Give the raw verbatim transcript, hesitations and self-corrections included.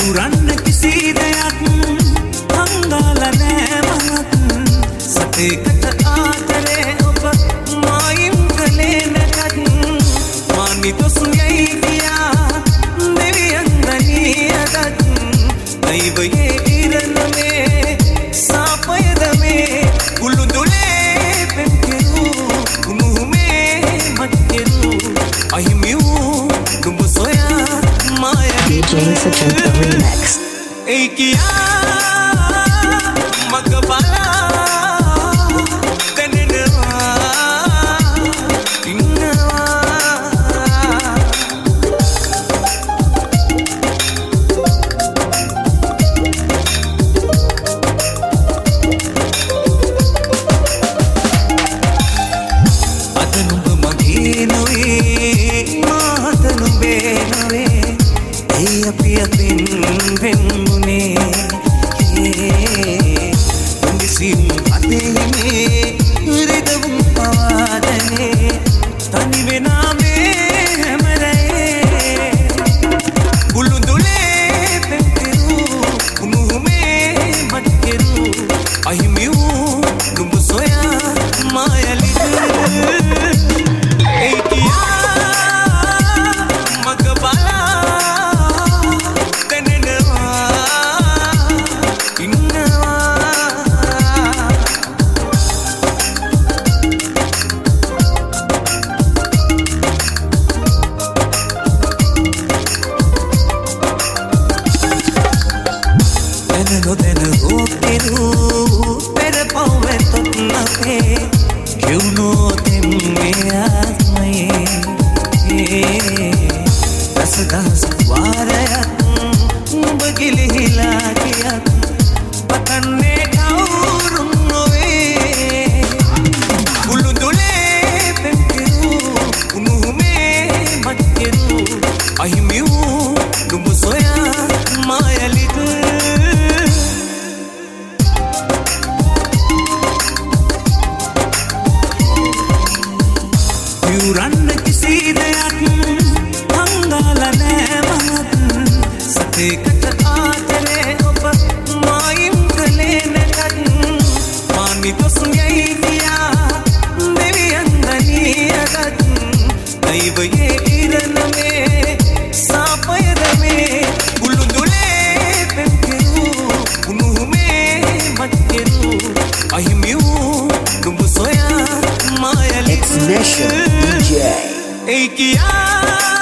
විවුරන්න කිසි දෙයක් හංගාල නෑ මමත් සතේකට ආදරේ ඔබ මායිම් කලේ නැකත් මානි දොසු යයි කියා දෙවියන්ගනී අදත් දෛවයේ ඉරණමේ සාපයද මේ කුළුදුලේ පෙම්කෙරු උණුහුමේ මට්කෙරු අහිමිවූ දුඹ සොයා මායා D J Sachin the remix. ඒ කියා මග බලා Ignition D J. Hey, Kia.